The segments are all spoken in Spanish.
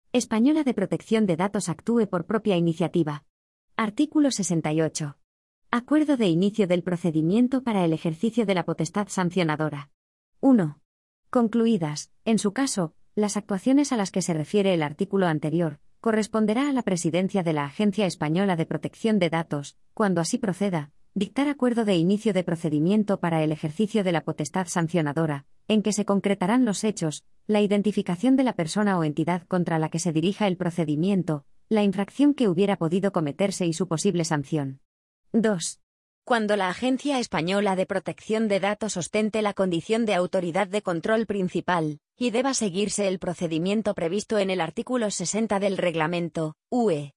Española de Protección de Datos actúe por propia iniciativa. Artículo 68. Acuerdo de inicio del procedimiento para el ejercicio de la potestad sancionadora. 1. Concluidas, en su caso, las actuaciones a las que se refiere el artículo anterior, corresponderá a la Presidencia de la Agencia Española de Protección de Datos, cuando así proceda, dictar acuerdo de inicio de procedimiento para el ejercicio de la potestad sancionadora, en que se concretarán los hechos, la identificación de la persona o entidad contra la que se dirija el procedimiento, la infracción que hubiera podido cometerse y su posible sanción. 2. Cuando la Agencia Española de Protección de Datos ostente la condición de autoridad de control principal, y deba seguirse el procedimiento previsto en el artículo 60 del Reglamento, UE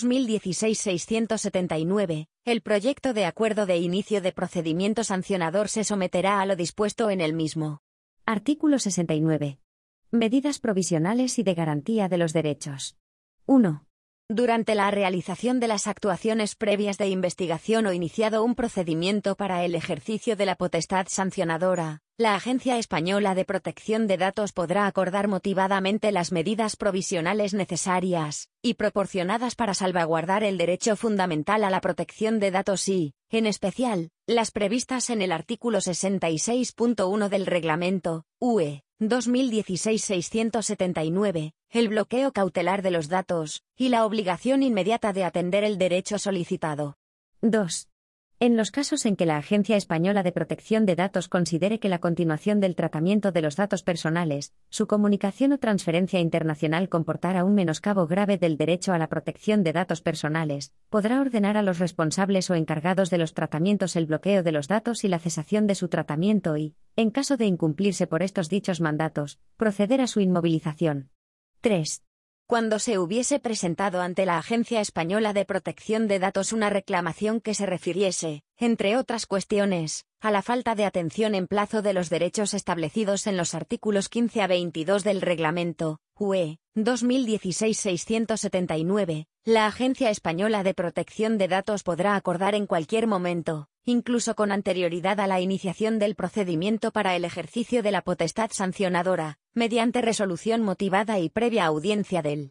2016-679, el proyecto de acuerdo de inicio de procedimiento sancionador se someterá a lo dispuesto en el mismo. Artículo 69. Medidas provisionales y de garantía de los derechos. 1. Durante la realización de las actuaciones previas de investigación o iniciado un procedimiento para el ejercicio de la potestad sancionadora, la Agencia Española de Protección de Datos podrá acordar motivadamente las medidas provisionales necesarias y proporcionadas para salvaguardar el derecho fundamental a la protección de datos y, en especial, las previstas en el artículo 66.1 del Reglamento, UE 2016-679, el bloqueo cautelar de los datos, y la obligación inmediata de atender el derecho solicitado. 2. En los casos en que la Agencia Española de Protección de Datos considere que la continuación del tratamiento de los datos personales, su comunicación o transferencia internacional comportara un menoscabo grave del derecho a la protección de datos personales, podrá ordenar a los responsables o encargados de los tratamientos el bloqueo de los datos y la cesación de su tratamiento y, en caso de incumplirse por estos dichos mandatos, proceder a su inmovilización. 3. Cuando se hubiese presentado ante la Agencia Española de Protección de Datos una reclamación que se refiriese, entre otras cuestiones, a la falta de atención en plazo de los derechos establecidos en los artículos 15 a 22 del Reglamento, UE 2016-679, la Agencia Española de Protección de Datos podrá acordar en cualquier momento, incluso con anterioridad a la iniciación del procedimiento para el ejercicio de la potestad sancionadora, mediante resolución motivada y previa audiencia del